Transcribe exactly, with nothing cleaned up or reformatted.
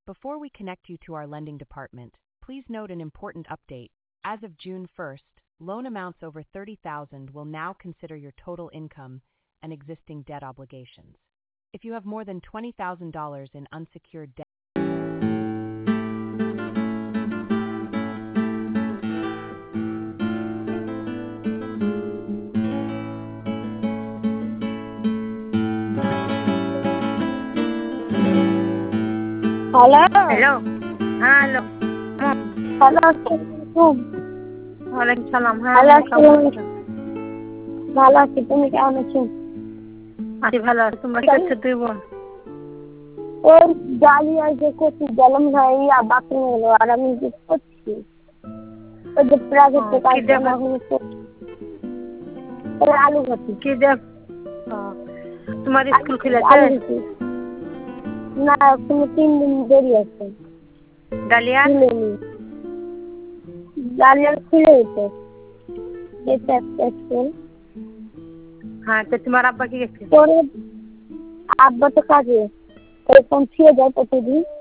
Before we connect you to our lending department, please note an important update. As of June first, loan amounts over thirty thousand dollars will now consider your total income and existing debt obligations. If you have more than twenty thousand dollars in unsecured debt, hello hello, হ্যাঁ hello, hello আসসালামু ওয়ালাইকুম সালাম। হ্যাঁ hello কেমন আছো? ভালো আছি, তুমি কেমন আছো? আছি ভালো আছি। তোমরা কি করছো তুই বোন? ওই জালি আছে করছি, জলম ভাই বাকি হলো আর আমি কি করছি ওই যে প্রাইভেট কাজ করে আলু ভাজি কি দেখ তোমার স্কুল খুলেছে? না এখনো তিন দিন দেরি আছে। ডালিয়া ডালিয়া খুলে গেছে। স্কুল হ্যাঁ, তো তোমার আব্বা কি গেছে? তোর আব্বা তো কাজে পৌঁছিয়ে যায় প্রতিদিন।